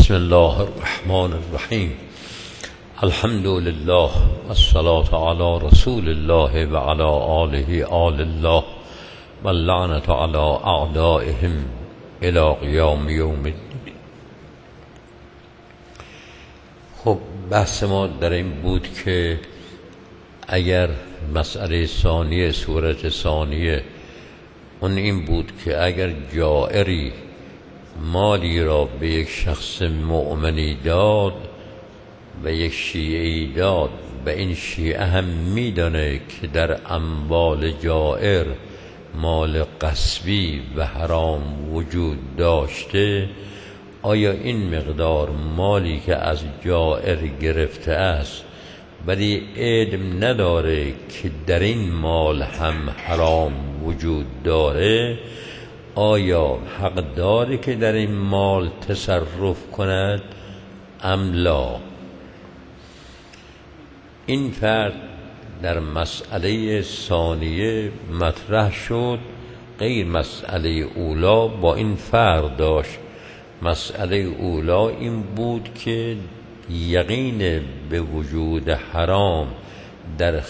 بسم الله الرحمن الرحیم. الحمد لله والصلاة علی رسول الله و علی آله آل الله و اللعنة علی اعدائهم الی قیام یوم الدین. خب بحث ما در این بود که اگر مسئله ثانیه صورت ثانیه اون این بود که اگر جائری مالی را به یک شخص مؤمنی داد و یک شیعی داد و این شیعه هم میدانه که در اموال جائر مال غصبی و حرام وجود داشته، آیا این مقدار مالی که از جائر گرفته است ولی علم نداره که در این مال هم حرام وجود داره، آیا حق داره که در این مال تصرف کند ام لا؟ این فرد در مسئله ثانیه مطرح شد، غیر مسئله اولا با این فرق داشت. مسئله اولا این بود که یقین به وجود حرام در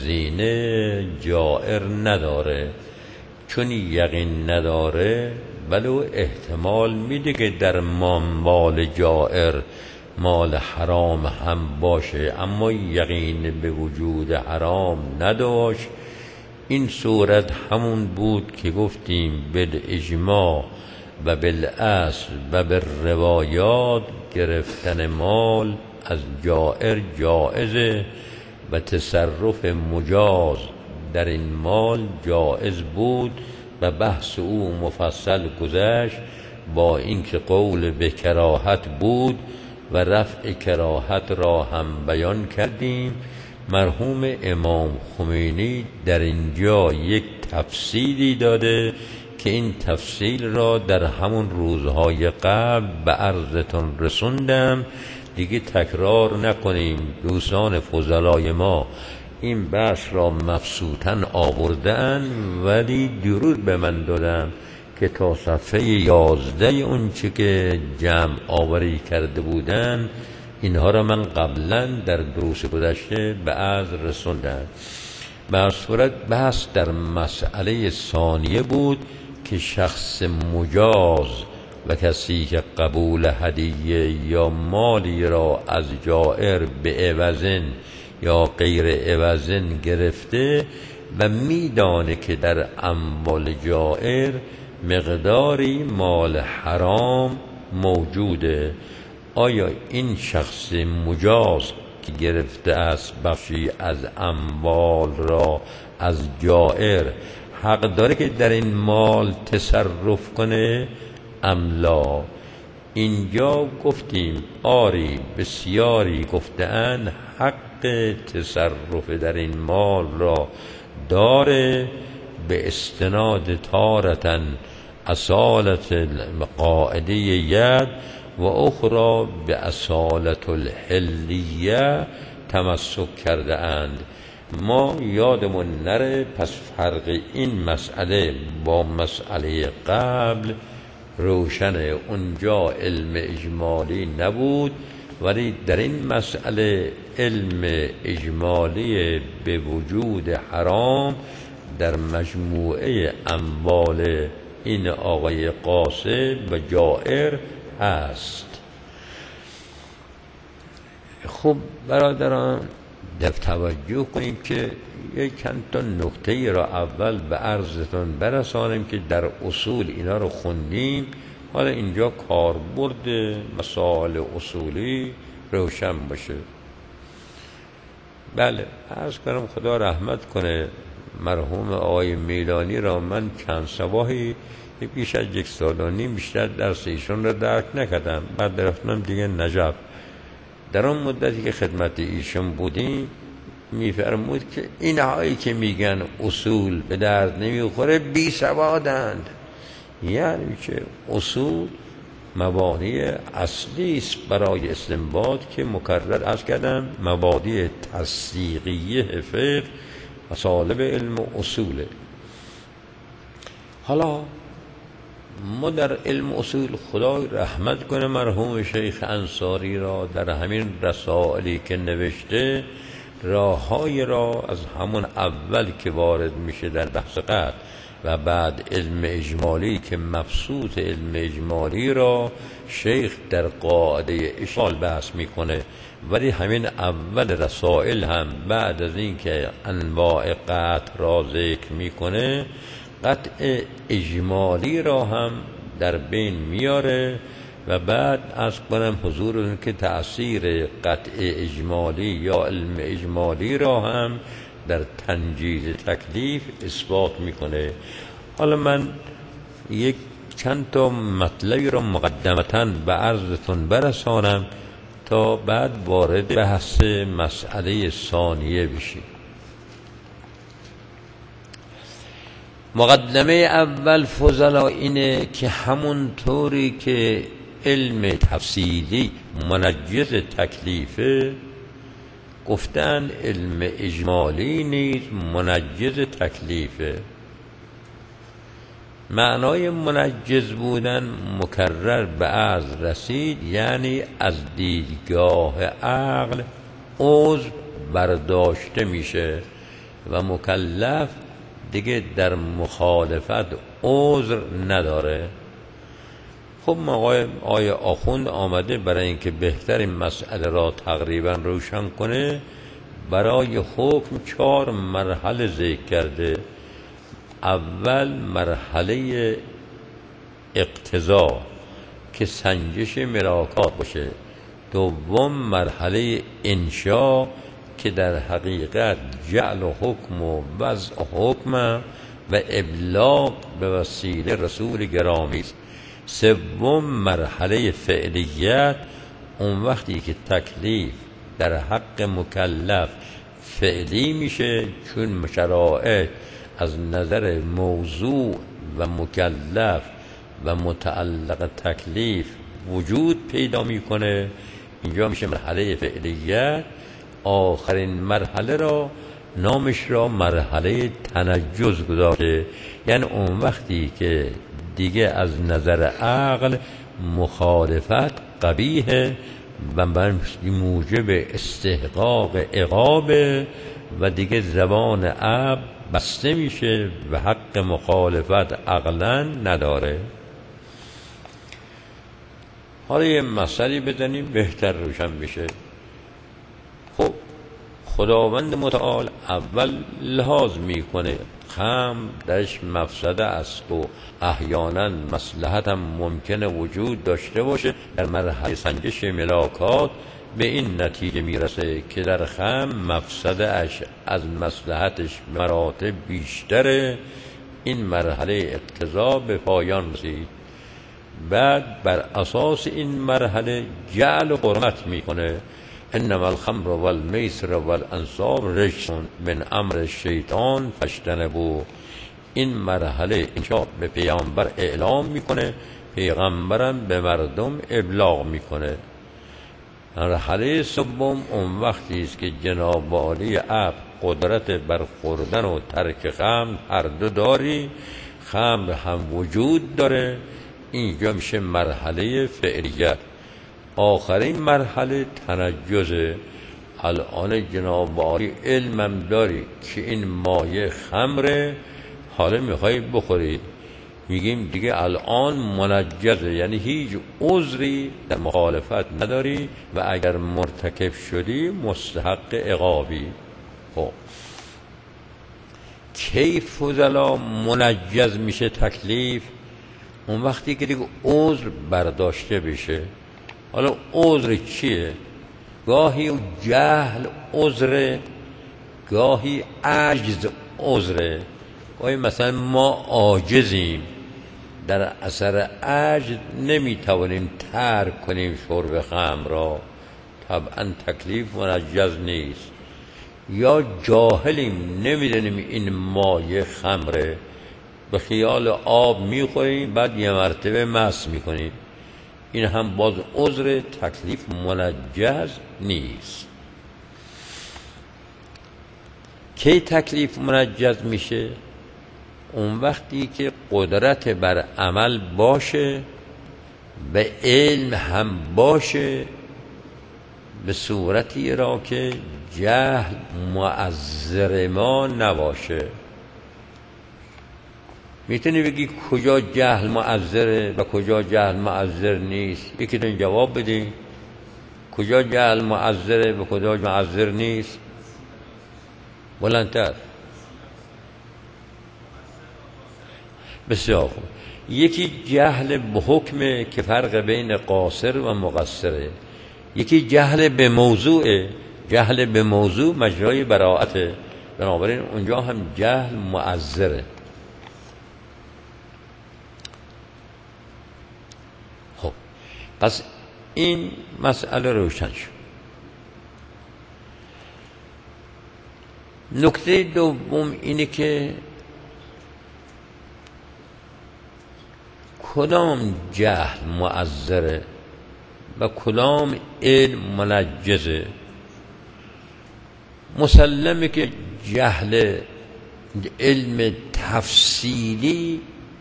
خزینه جائر نداره، چون یقین نداره ولو احتمال میده که در مال جائر مال حرام هم باشه، اما یقین به وجود حرام نداشت. این صورت همون بود که گفتیم بالاجماع و بالاصل و بالروایات گرفتن مال از جائر جائزه و تصرف مجاز در این مال جائز بود و بحث او مفصل گذشت، با اینکه قول به کراهت بود و رفع کراهت را هم بیان کردیم. مرحوم امام خمینی در اینجا یک تفصیلی داده که این تفصیل را در همون روزهای قبل به عرضتون رسوندم، دیگه تکرار نکنیم. دوستان فضلای ما این بحث را مبسوطاً آوردن ولی درود به من دادن که تا صفحه 11 اون چه که جمع آوری کرده بودن اینها را من قبلا در دروس گذشته به عرض رسوندم. به صورت بحث در مسئله ثانیه بود که شخص مجاز و کسی که قبول هدیه یا مالی را از جائر به عوضن یا غیر عوضن گرفته و میدانه که در اموال جائر مقداری مال حرام موجوده، آیا این شخص مجاز که گرفته است بخشی از اموال را از جائر حق داره که در این مال تصرف کنه ام لا؟ اینجا گفتیم آری، بسیاری گفتن حق تصرف در این مال را داره به استناد تارتن اصالت قاعده ید و اخرى به اصالت الحلیه تمسک کرده اند. ما یادمون نره، پس فرق این مسئله با مسئله قبل روشنه. اونجا علم اجمالی نبود ولی در این مسئله علم اجمالی به وجود حرام در مجموعه اموال این آقای قاسم و جائر هست. خب برادران در توجه کنیم که یک چند تا نکته را اول به عرضتون برسانیم که در اصول اینا رو خوندیم، حالا اینجا کاربرد مسائل اصولی روشن باشه. بله، عرض کنم خدا رحمت کنه مرحوم آقای میلانی را من چند صباحی بیش از 1.5 سال بیشتر درس ایشون را درک نکردم. بعد رفتم دیگه نجف. در آن مدتی که خدمت ایشون بودیم میفرمود که اینهایی که میگن اصول به درد نمیخوره بی سوادند. یعنی که اصول مبانی اصلی است برای استنباط که مکرر عرض کردم مبانی تصدیقیه فقه مطالب علم و اصوله. حالا ما در علم اصول، خدای رحمت کنه مرحوم شیخ انصاری را، در همین رسائلی که نوشته راههای را از همون اول که وارد میشه در بحث قطع و بعد علم اجمالی که مبسوط علم اجمالی را شیخ در قاعده اشکال بحث میکنه، ولی همین اول رسائل هم بعد از این که انواع قطع را ذکر میکنه قطع اجمالی را هم در بین میاره و بعد از کنم حضورتون که تأثیر قطع اجمالی یا علم اجمالی را هم در تنجیز تکلیف اثبات میکنه. حالا من یک چند تا مطلبی را مقدمتاً به عرضتون برسانم تا بعد وارد بحث مسئله ثانیه بشیم. مقدمه اول فضلا اینه که همون طوری که علم تفصیلی منجز تکلیفه، گفتن علم اجمالی نیز منجز تکلیفه. معنای منجز بودن مکرر به عرض رسید، یعنی از دیدگاه عقل عضو برداشته میشه و مکلف دیگه در مخالفت عذر نداره. خب آقای آخوند آمده برای اینکه بهتر این مسئله را تقریبا روشن کنه برای حکم 4 مرحله ذکر کرده. اول مرحله اقتضا که سنجش ملاکات باشه، دوم مرحله انشا که در حقیقت جعل حکم و وضع حکم و ابلاغ به وسیله رسول گرامی است، سوم مرحله فعلیت، اون وقتی که تکلیف در حق مکلف فعلی میشه چون شرایط از نظر موضوع و مکلف و متعلق تکلیف وجود پیدا میکنه، اینجا میشه مرحله فعلیت. آخرین مرحله را نامش را مرحله تنجز گذاشته، یعنی اون وقتی که دیگه از نظر عقل مخالفت قبیحه و موجب استحقاق عقاب و دیگه زبان عقل بسته میشه و حق مخالفت عقلا نداره. حالا یه مسئله بزنیم بهتر روشن بشه. خب خداوند متعال اول لحاظ میکنه خمر درش مفسده است و احیانا مصلحت هم ممکنه وجود داشته باشه. در مرحله سنجش ملاکات به این نتیجه میرسه که در خمر مفسده اش از مصلحتش مراتب بیشتره. این مرحله اقتضا به پایان رسید. بعد بر اساس این مرحله جعل و حرمت میکنه. انما الخمر والمیسر والانصاب رجس من امر الشیطان فاجتنبوه. این مرحله انشاء به پیامبر اعلام میکنه، پیغمبرم به مردم ابلاغ میکنه. مرحله سوم اون وقتی است که جناب عالی عقل قدرت بر خوردن و ترک خمر هر دو داری، خمر هم وجود داره، اینجا میشه مرحله فعلیت. آخرین مرحله تنجزه. الان جناب عالی علمم داری که این مایه خمره، حالا میخوای بخورید، میگیم دیگه الان منجزه، یعنی هیچ عذری در مخالفت نداری و اگر مرتکب شدی مستحق عقابی. خب کیف فضلا منجز میشه تکلیف؟ اون وقتی که دیگه عذر برداشته بشه. حالا عذر چیه؟ گاهی جهل عذره، گاهی عجز عذره. گاهی مثلا ما عاجزیم، در اثر عجز نمیتوانیم ترک کنیم شرب خمر را، طبعا تکلیف منجز نیست. یا جاهلیم نمیدونیم این مایه خمره، به خیال آب میخوریم بعد یه مرتبه مست میکنیم، این هم باز عذر، تکلیف منجز نیست. کی تکلیف منجز میشه؟ اون وقتی که قدرت بر عمل باشه و علم هم باشه به صورتی را که جهل مؤثر ما نباشه. میتونی بگی کجا جهل مؤثره و کجا جهل مؤثر نیست؟ یکیتون جواب بدین. کجا جهل مؤثره و کجا مؤثر نیست؟ بلندتر. بسیار خوب. یکی جهل به حکمه که فرق بین قاصر و مقصره. یکی جهل به موضوعه. جهل به موضوع مجرای براءته، بنابراین اونجا هم جهل مؤثره. خب پس این مسئله روشن شد. نکته دوم اینه که کدام جهل مؤثره و کدام علم منجزه. مسلمه که جهل علم تفصیلی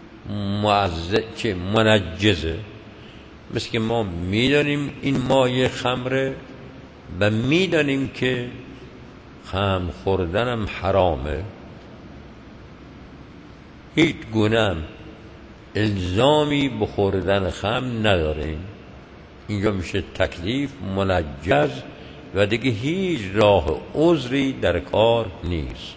منجزه. مثل که ما میدانیم این مایه خمره و میدانیم که خمر خوردنم حرامه، هیچ گونه الزامی به خوردن خمر نداریم. اینجا میشه تکلیف منجز و دیگه هیچ راه عذری در کار نیست.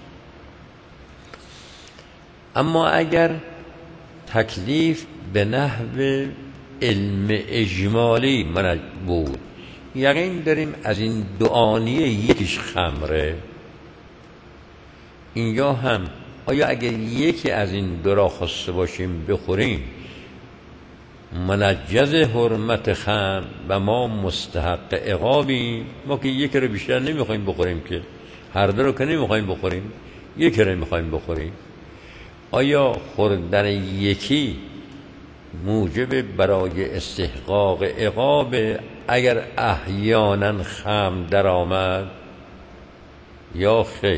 اما اگر تکلیف به نحو علم اجمالی من بود، یقین داریم از این دعانیه یکیش خمره، اینجا هم آیا اگر یکی از این دو را خواسته باشیم بخوریم منجز حرمت خمر و ما مستحق عقابیم؟ ما که یکی رو بیشتر نمیخوایم بخوریم، که هر دو رو که نمیخوایم بخوریم، یکی رو میخوایم بخوریم. آیا خوردن یکی موجب برای استحقاق عقاب اگر احیانا خمر در آمد یا خیر؟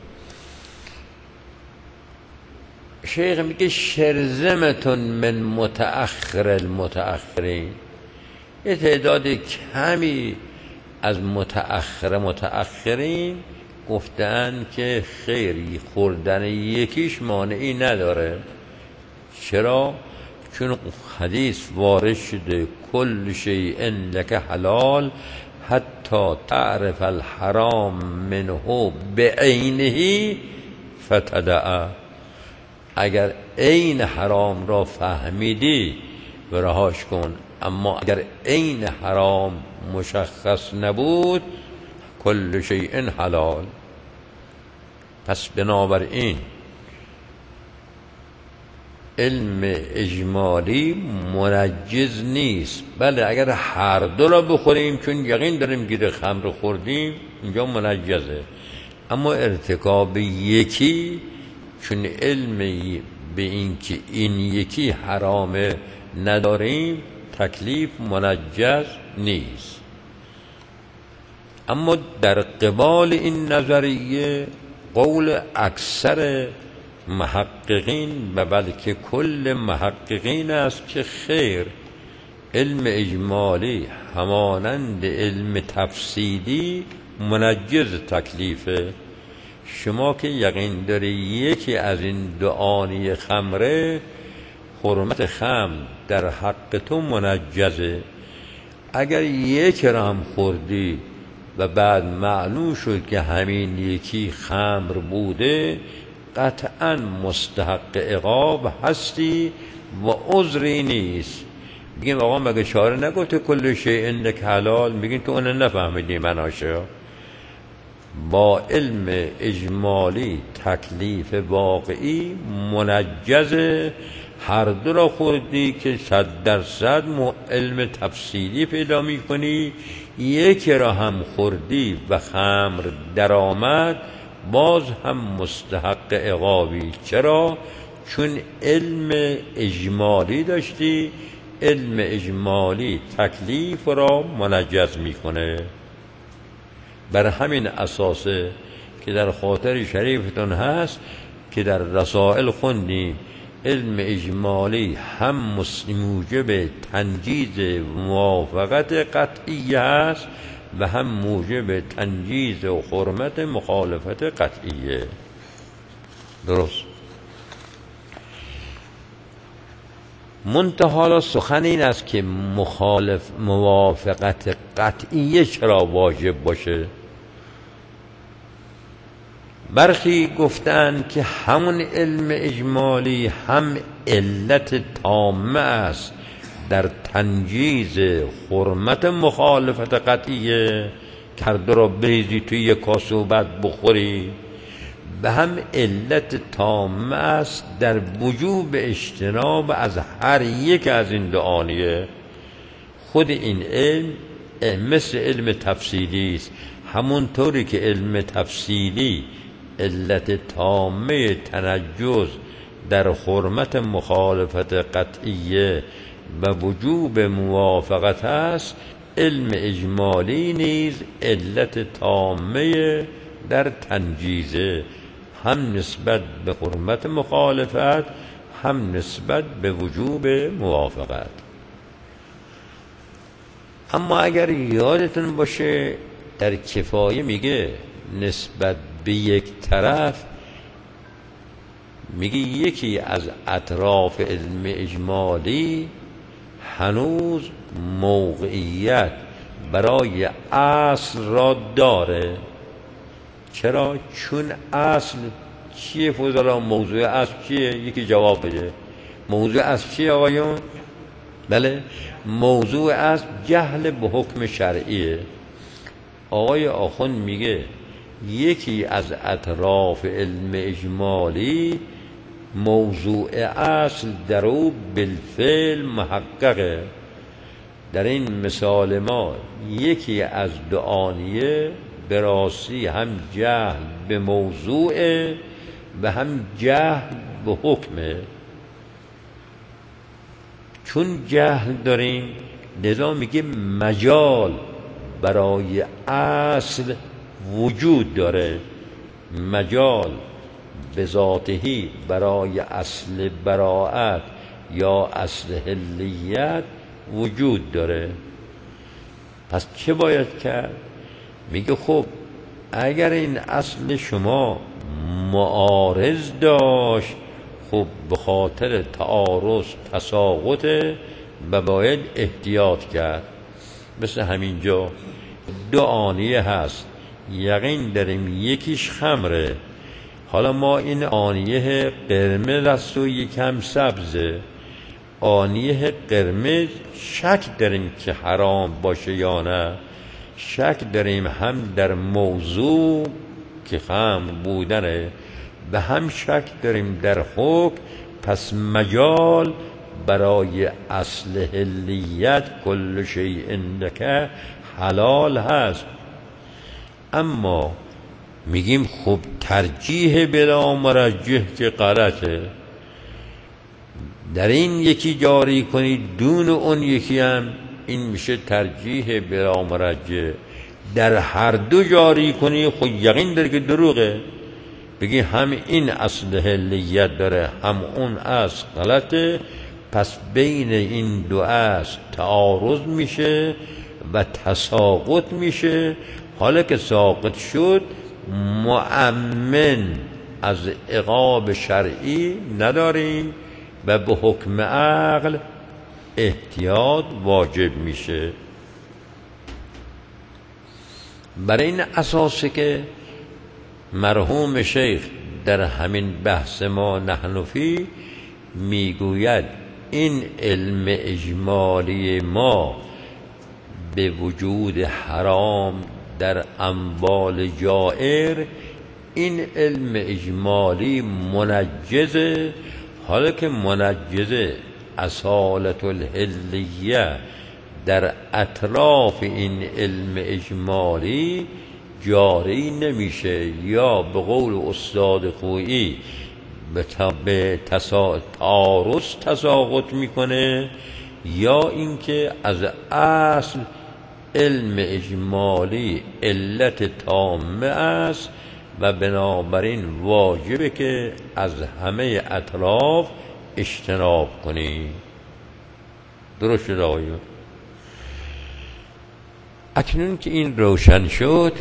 شیخ میگه شرذمتون من متأخر المتأخرین، یه تعداد کمی از متأخرین گفتن که خیری خوردن یکیش مانعی نداره. چرا؟ چون حدیث وارد شده کل شیء لک حلال حتی تعرف الحرام منه بعینه فتدع. اگر عین حرام را فهمیدی رهاش کن، اما اگر عین حرام مشخص نبود کل شیء حلال. پس بنابراین علم اجمالی منجز نیست. بله اگر هر دو را بخوریم چون یقین داریم گیر خمر خوردیم اینجا منجزه، اما ارتکاب یکی چون علم به این که این یکی حرامه نداریم تکلیف منجز نیست. اما در قبال این نظریه قول اکثر محققین و بلکه کل محققین است که خیر، علم اجمالی همانند علم تفصیلی منجز تکلیفه. شما که یقین داری یکی از این دعانی خمره، حرمت خمر در حق تو منجزه. اگر یک را هم خوردی و بعد معلوم شد که همین یکی خمر بوده، قطعا مستحق عقاب هستی و عذری نیست. بگیم آقا مگه شارع نگفته کل شیء لک حلال؟ میگین که اون نفهمیدی مناشو. با علم اجمالی تکلیف واقعی منجزه. هر دو را خوردی که 100% علم تفصیلی پیدا می کنی، یک را هم خوردی و خمر در آمد باز هم مستحق عقابی. چرا؟ چون علم اجمالی داشتی. علم اجمالی تکلیف را منجز می کنه. بر همین اساسه که در خاطر شریفتون هست که در رسائل خوندیم علم اجمالی هم موجب تنجیز موافقت قطعی است و هم موجب تنجیز و حرمت مخالفت قطعیه. درست. منتها سخن این است که موافقت قطعیه چرا واجب باشه؟ برخی گفتند که همون علم اجمالی هم علت تامه است در تنجیز حرمت مخالفت قطعیه، کرده را بریزی توی یک کاسه و بعد بخوری، و هم علت تامه است در وجوب اجتناب از هر یک از این دو آنیه. خود این علم مثل علم تفصیلی است. همونطوری که علم تفصیلی علت تامه تنجز در حرمت مخالفت قطعیه و وجوب موافقت است، علم اجمالی نیز علت تامه در تنجیزه، هم نسبت به حرمت مخالفت هم نسبت به وجوب موافقت. اما اگر یادتون باشه در کفایه میگه نسبت به یک طرف، میگه یکی از اطراف علم اجمالی هنوز موقعیت برای اصل را داره. چرا؟ چون اصل چیه فضلا؟ موضوع اصل چیه؟ یکی جواب بده. موضوع اصل چیه آقایون؟ بله، موضوع اصل جهل به حکم شرعیه. آقای آخوند میگه یکی از اطراف علم اجمالی موضوع اصل در او بالفعل محققه. در این مثال ما یکی از دعانیه به راستی هم جهل به موضوع و هم جهل به حکمه. چون جهل داریم لذا میگه مجال برای اصل وجود داره. مجال به ذاتهی برای اصل براءت یا اصل حلیت وجود داره. پس چه باید کرد؟ میگه خب اگر این اصل شما معارض داشت، خب به خاطر تعارض تساقطه و باید احتیاط کرد. مثل همینجا دو آنیه هست، یقین داریم یکیش خمره، حالا ما این آنیه قرمز است و یکم سبزه. آنیه قرمز شک داریم که حرام باشه یا نه، شک داریم هم در موضوع که خمر بودنه و هم شک داریم در حکم. پس مجال برای اصل حلیت کل شیء عندک حلال هست. اما میگیم خب ترجیح بلا مرجح که غلطه. در این یکی جاری کنی دون اون یکی هم، این میشه ترجیح بلا مرجح. در هر دو جاری کنی خب یقین داره که دروغه. بگی هم این اصل حلیت داره هم اون اصل غلطه، پس بین این دو اصل تعارض میشه و تساقط میشه. حالا که ساقط شد مؤمن از عقاب شرعی نداریم و به حکم عقل احتیاط واجب میشه. برای این اساسه که مرحوم شیخ در همین بحث ما نحنفی میگوید این علم اجمالی ما به وجود حرام در اموال جائر، این علم اجمالی منجزه. حالا که منجزه اصالت الحلیه در اطراف این علم اجمالی جاری نمیشه، یا به قول استاد خویی به تعارض تساقط میکنه، یا اینکه از اصل علم اجمالی علت تامه است و بنابراین واجبه که از همه اطراف اجتناب کنی. درست شد آقایون؟ اکنون که این روشن شد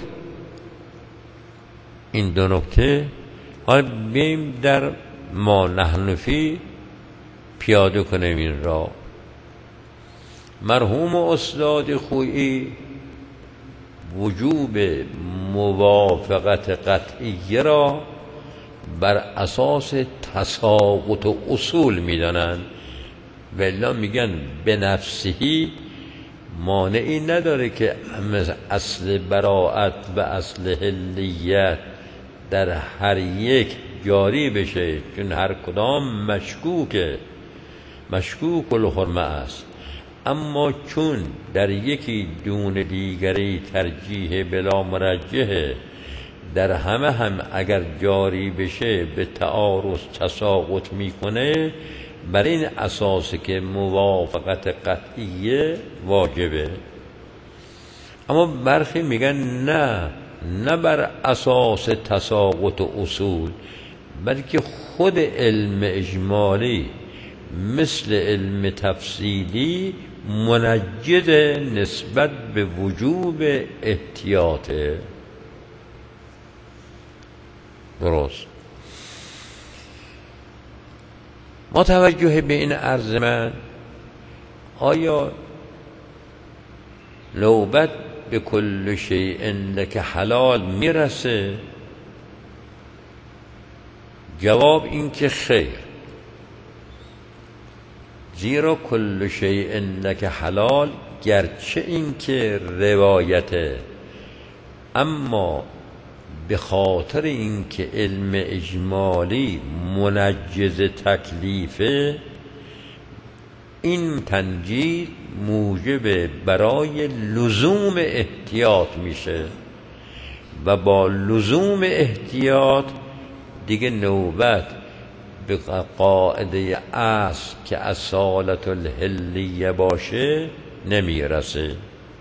این دو نکته، حالا بیم در ما نحن فی پیاده کنیم این را. مرحوم استاد خویی وجوب موافقت قطعیه را بر اساس تساقط و اصول میدانند، ولی میگن به نفسهی مانعی نداره که اصل براءت و اصل حلیت در هر یک جاری بشه، چون هر کدام مشکوک الحرمه است. اما چون در یکی دون دیگری ترجیح بلا مرجحه، در همه هم اگر جاری بشه به تعارض تساقط میکنه، بر این اساس که موافقت قطعیه واجبه. اما برخی میگن نه بر اساس تساقط و اصول، بلکه خود علم اجمالی مثل علم تفصیلی منجز نسبت به وجوب احتیاطه. درست. ما توجه به این عرض من، آیا نوبت به کل شیء لک حلال میرسه؟ جواب این که خیر، زیرا کل شیء لک حلال گرچه این که روایته، اما به خاطر این که علم اجمالی منجز تکلیفه، این تنجیز موجب برای لزوم احتیاط میشه و با لزوم احتیاط دیگه نوبت به قاعده اصل که اصالت الحلیه باشه نمیرسه.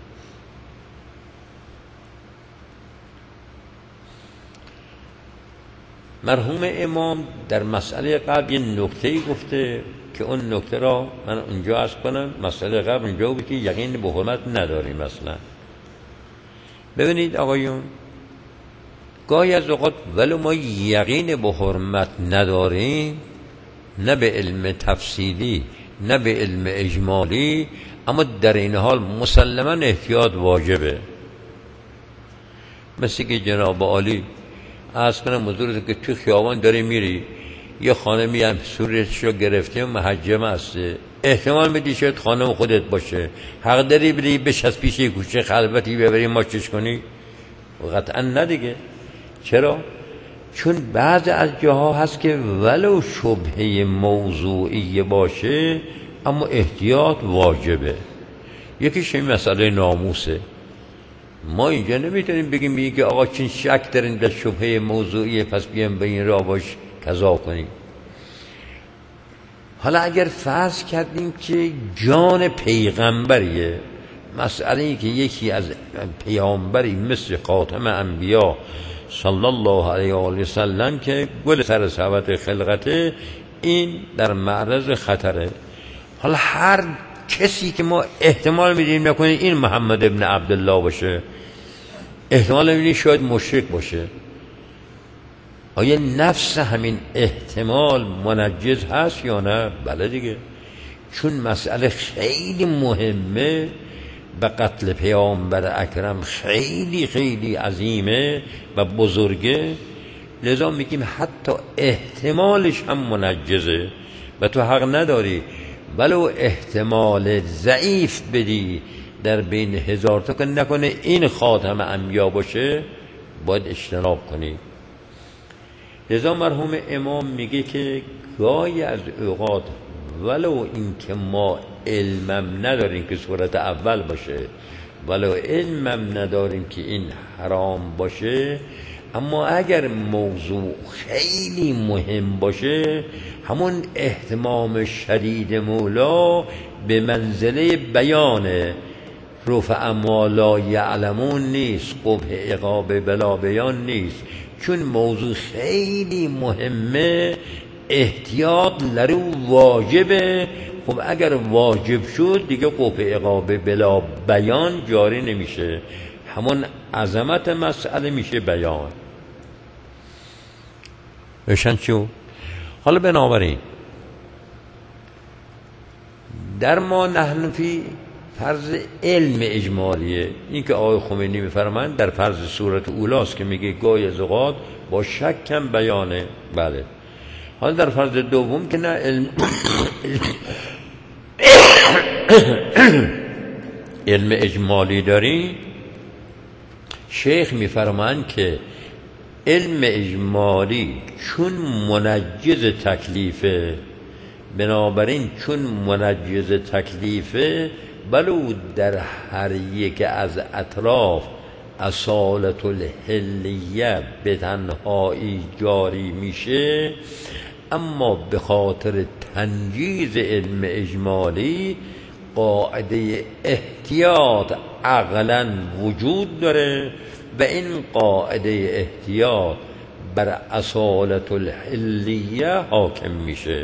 مرحوم امام در مسئله قبل یه نکته‌ای گفته که اون نکته را من اونجا عرض کنم. مسئله قبل اونجا بود که یقین به حرمت نداریم اصلا. ببینید آقایون، گاهی از اوقات ولو ما یقین به حرمت نداریم، نه به علم تفصیلی نه به علم اجمالی، اما در این حال مسلما احتیاط واجبه. مثل که جناب عالی عرض کنم حضورت که توی خیابان داری میری، یه خانمی هم صورتش رو گرفته محجمه هسته، احتمال میدی شاید خانم خودت باشه، حق داری بری بشست پیش یه کوچه خلوتی ببری ماچش کنی؟ قطعا نه دیگه. چرا؟ چون بعض از جاها هست که ولو شبهه موضوعی باشه اما احتیاط واجبه. یکیش این مسئله ناموسه. ما اینجا نمیتونیم بگیم که آقا چون شک دارین به شبهه موضوعیه پس بیام به این راه باش قضا کنیم. حالا اگر فرض کردیم که جان پیغمبریه، مسئله این که یکی از پیامبری مثل خاتم انبیا صلی الله علیه و آله و سلم که گل سر صحبت خلقته، این در معرض خطره. حالا هر کسی که ما احتمال میدیم نکنه این محمد ابن عبدالله باشه، احتمال میدیم شاید مشرک باشه، آیا نفس همین احتمال منجز هست یا نه؟ بله دیگه. چون مسئله خیلی مهمه و قتل پیامبر اکرم خیلی خیلی عظیمه و بزرگه، لذا میگیم حتی احتمالش هم منجزه و تو حق نداری ولو احتمال ضعیف بدی در بین 1000 تا که نکنه این خاتم انبیا باشه، باید اجتناب کنی. لذا مرحوم امام میگه که گاهی از اوقات ولو این که ما علمم نداریم که صورت اول باشه، ولو علمم نداریم که این حرام باشه، اما اگر موضوع خیلی مهم باشه، همون اهتمام شدید مولا به منزله بیانه، رفع ما لا یعلمون نیست، قبح عقاب بلا بیان نیست. چون موضوع خیلی مهمه، احتیاط لرو واجبه. خب اگر واجب شد دیگه قوه اقامه بلا بیان جاری نمیشه، همون عظمت مسئله میشه بیان. روشن شو؟ حالا بنابراین در ما نحن فی فرض علم اجمالیه، این که آقای خمینی میفرمایند در فرض صورت اولاست که میگه گاهی از اوقات با شک کم بیانه. بله. حالا در فرض دوم که نه علم اجمالی داریم، شیخ میفرمایند که علم اجمالی چون منجز تکلیفه، بنابراین چون منجز تکلیفه بلو در هر یک از اطراف اصالت الحلیه به تنهایی جاری میشه، اما به خاطر تنجیز علم اجمالی قاعده احتیاط عقلا وجود داره و این قاعده احتیاط بر اصالت الحلیه حاکم میشه.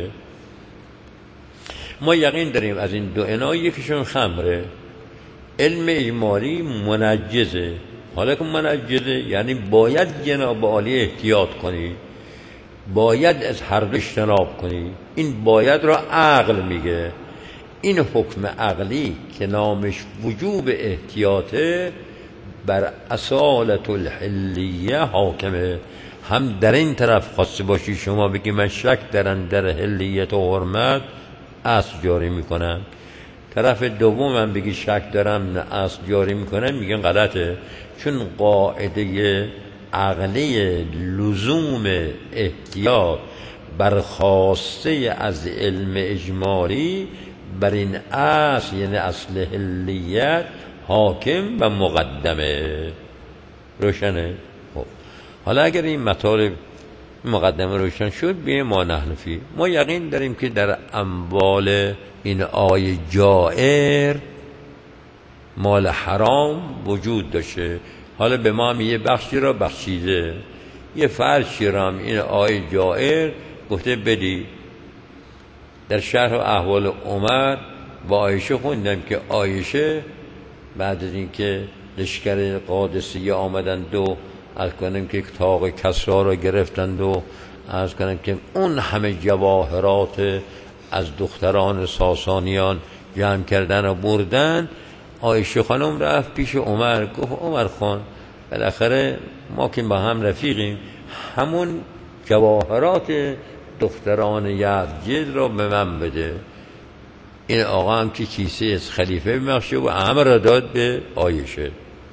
ما یقین داریم از این دو انا یکیشون خمره، علم اجمالی منجزه. حالا که منجزه یعنی باید جناب عالی احتیاط کنی، باید از هر دو اجتناب کنی. این باید را عقل میگه. این حکم عقلی که نامش وجوب احتیاطه بر اصالت الحلیه حاکمه. هم در این طرف خواسته باشی شما بگی من شک دارم در حلیت و حرمت، اصل جاری میکنم. طرف دوم هم بگی شک دارم نه اصل جاری میکنم، میگن غلطه. چون قاعده عقلی لزوم احتیاط برخواسته از علم اجمالی بر این اصل یعنی اصل حلیت حاکم و مقدمه. روشنه؟ خب حالا اگر این مطالب مقدمه روشن شد، بیاییم ما نحن فی. ما یقین داریم که در اموال این آی جائر مال حرام وجود داشته. حالا به ما هم یه بخشی را بخشیده، یه فرشی را هم این آی جائر گفته بدی. در شرح و احوال عمر با عایشه خوندم که عایشه بعد از اینکه لشکر قادسیه آمدند و از کنم که طاق کسرا را گرفتند و از کنم که اون همه جواهرات از دختران ساسانیان جمع کردن و بردن، عایشه خانم رفت پیش عمر، گفت عمر خان بالاخره ما که با هم رفیقیم، همون جواهرات دختران یزدجرد را به من بده. این آقا هم که کیسه از خلیفه بمخشه و همه را داد به عایشه.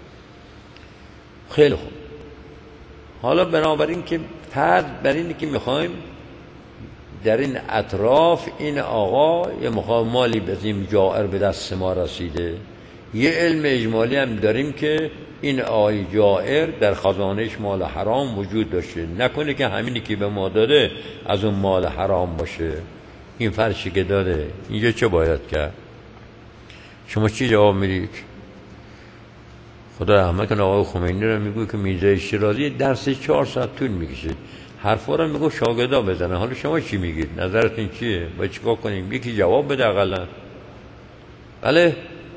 خیلی خوب. حالا بنابراین که فرض بر اینه که میخوایم در این اطراف این آقا یه مالی بزیم جائر به دست ما رسیده، یه علم اجمالی هم داریم که این آقای جائر در خزانهش مال حرام وجود داشته، نکنه که همینی که به ما داده از اون مال حرام باشه. این فرشی که داده اینجا چه باید کرد؟ شما چی جواب میدید؟ خدا رحمت کنه آقای خمینی رو میگه که میرزا شیرازی درس 4 ساعت طول میکشه، حرفا رو میگه شاگردا بزنه. حالا شما چی میگید؟ نظرتون چیه؟ باید چیکار کنیم؟ یکی جواب بده اقلا. بله.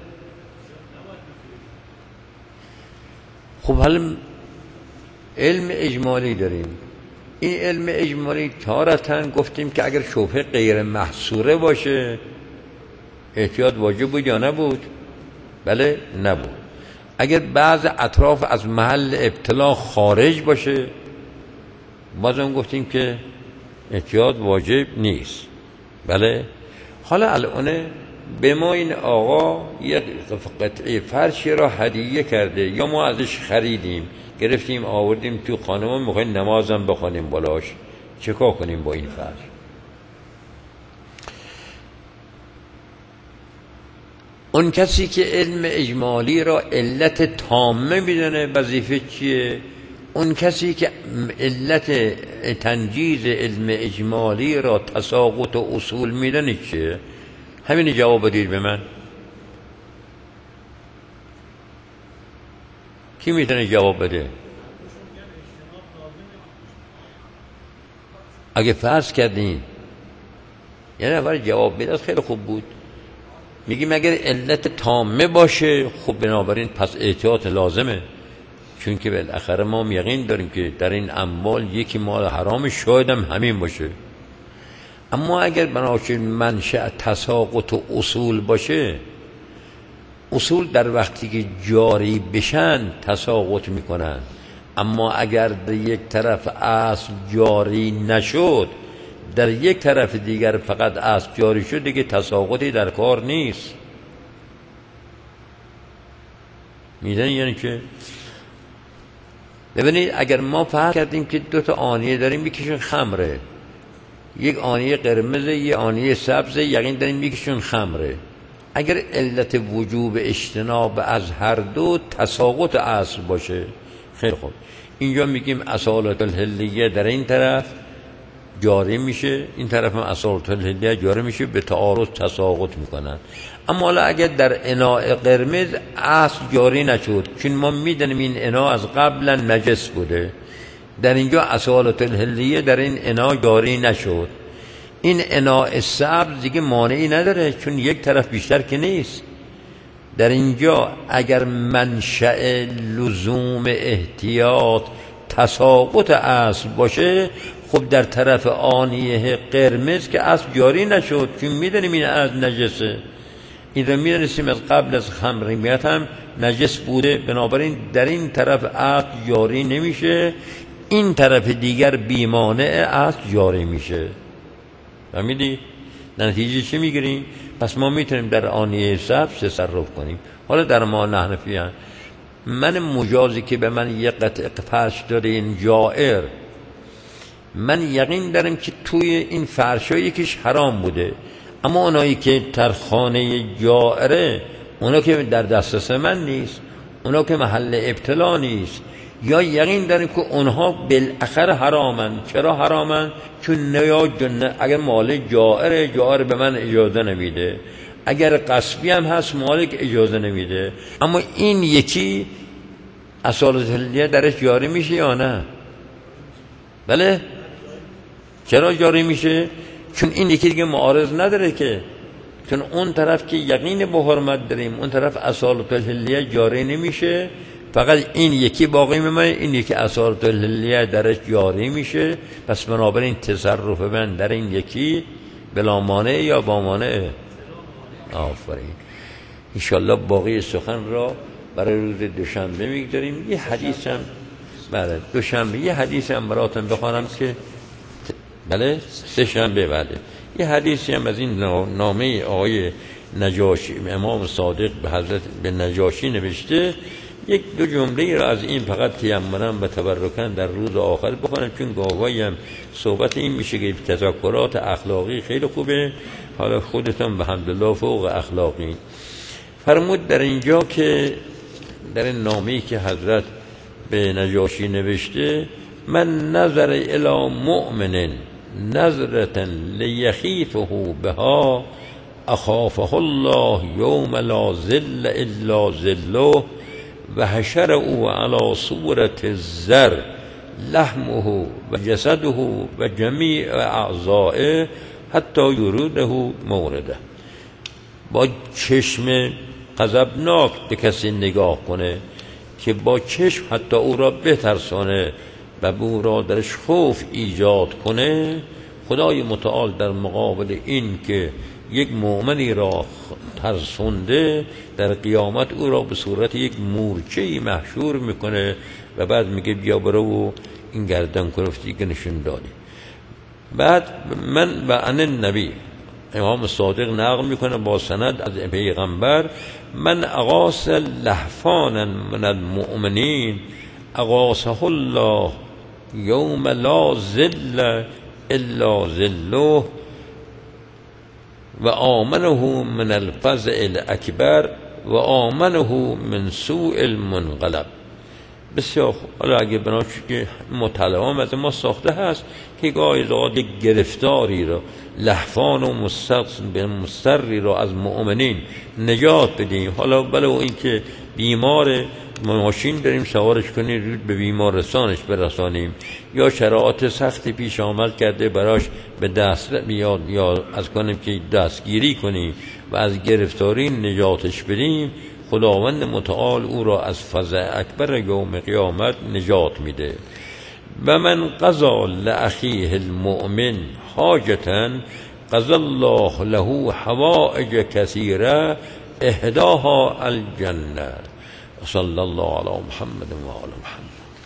خب حالا علم اجمالی داریم. این علم اجمالی تارتن گفتیم که اگر شبهه غیر محصوره باشه احتیاط واجب بود یا نبود؟ بله نبود. اگر بعض اطراف از محل ابتلا خارج باشه بازم گفتیم که احتیاط واجب نیست. بله. حالا الان به ما این آقا یک قطعه فرشی را هدیه کرده یا ما ازش خریدیم گرفتیم آوردیم تو خانه، میخوایم نمازم بخونیم بالاش، چه کار کنیم با این فرش؟ اون کسی که علم اجمالی را علت تامه میدونه وظیفه چیه؟ اون کسی که علت تنجیز علم اجمالی را تساقط و اصول میدونه چیه؟ همین جواب بدید به من. کی میتونه جواب بده؟ اگه فرض کردین یعنی اول جواب بداد خیلی خوب بود. میگیم اگر علت تامه باشه خب بنابراین پس احتیاط لازمه، چون که بالاخره ما یقین داریم که در این اموال یکی مال حرام، شاید هم همین باشه. اما اگر بنابراین منشأ تساقط و اصول باشه، اصول در وقتی که جاری بشن تساقط میکنن، اما اگر در یک طرف اصل جاری نشد در یک طرف دیگر فقط اصل جاری شد، دیگه تساقطی در کار نیست. میدونی یعنی که ببینید اگر ما فرض کردیم که دو تا آنیه داریم، یکیشون خمره، یک آنیه قرمزه، یک آنیه سبزه، یقین داریم یکیشون خمره. اگر علت وجوب اجتناب از هر دو تساقط اصل باشه، خیلی خوب، اینجا میگیم اصالت الحلیه در این طرف جاری میشه، این طرف هم اصالت الحلیه جاری میشه، به تعارض تساقط میکنن. اما حالا اگر در اناء قرمز اصل جاری نشد، چون ما میدونیم این اناء از قبلا نجس بوده، در اینجا اصالت الحلیه در این اناء جاری نشد، این اناء سبز دیگه مانعی نداره چون یک طرف بیشتر که نیست. در اینجا اگر منشأ لزوم احتیاط تساقط اصل باشه، خب در طرف آنیه قرمز که اصل جاری نشد، چون میدونیم این از نجسه، این رو میدونستیم از قبل از خمریت هم نجس بوده، بنابراین در این طرف اصل جاری نمیشه، این طرف دیگر بیمانع اصل جاری میشه. فهمیدی؟ نتیجه چی میگیریم؟ پس ما میتونیم در آنیه سبز تصرف کنیم. حالا در ما نحنفیان، من مجازی که به من یک قطعه فرش داره این جائر، من یقین دارم که توی این فرشا یکیش حرام بوده، اما اونایی که در خانه جائره، اونا که در دسترس من نیست، اونا که محل ابتلا نیست، یا یقین داریم که اونها بالاخره حرامن. چرا حرامن؟ چون اگر مال جائر به من اجازه نمیده، اگر قصبی هم هست مالک اجازه نمیده، اما این یکی اصالت الحلیه درش جاری میشه یا نه؟ بله. چرا جاری میشه؟ چون این یکی دیگه معارض نداره که، چون اون طرف که یقین به حرمت داریم، اون طرف اصالت الحلیه جاری نمیشه، فقط این یکی باقی میمونه، این یکی اصالت الحلیه درش جاری میشه. پس بنابراین تصرف من در این یکی بلا مانع یا با مانع؟ آفرین. انشالله باقی سخن را برای روز دوشنبه میگذاریم. یه حدیث هم بله دوشنبه یه حدیث هم براتون بخوانم که بله سه شنبه بله یه حدیثی هم از این نامه آقای نجاشی، امام صادق به حضرت به نجاشی نوشته. یک دو جمله را از این فقط تیمنم و تبرکن در روز آخر بخونم، چون گاهی هم صحبت این میشه که تذکرات اخلاقی خیلی خوبه، حالا خودتون به حمدالله فوق اخلاقی. فرمود در اینجا که در این نامه‌ای که حضرت به نجاشی نوشته، من نظر الی مؤمن نظرة لیخیفه بها اخافه الله یوم لا ظل الا ظله و حشر او علی صورت الزر لحمه و جسده و جمیع اعضائه حتی یروده مورده. با چشم غضبناک به کسی نگاه کنه که با چشم حتی او را بترسانه و او را درش خوف ایجاد کنه، خدای متعال در مقابل این که یک مؤمنی را ترسونده، در قیامت او را به صورت یک مورچه‌ای محشور میکنه و بعد میگه بیا برو و این گردن کلفتی که نشون دادی. بعد من و عن النبی، امام صادق نقل میکنه با سند از پیغمبر، من اغاث لحفانا من المؤمنین اغاثه الله یوم لا ظل الا ظله و آمنه من الفزع الاکبر و آمنه من سوء المنقلب. بسیار خوب. حالا اگه بناش که مطالعه از ما ساخته هست که گاهی اوقات یک گرفتاری را، لحفان و مستری را از مؤمنین نجات بدیم، حالا بله این که بیمار ماشین داریم سوارش کنیم به بیمارستانش برسانیم، یا شرایط سختی پیش آمد کرده براش به دست بیاد، یا از کنیم که دستگیری کنیم و از گرفتاری نجاتش بدیم، خداوند متعال او را از فزع اکبر یوم قیامت نجات میده. و من قضا لأخیه المؤمن حاجتا قضا الله له حوائج کثیره اهداها الجنه. صلی الله علی محمد و آل محمد.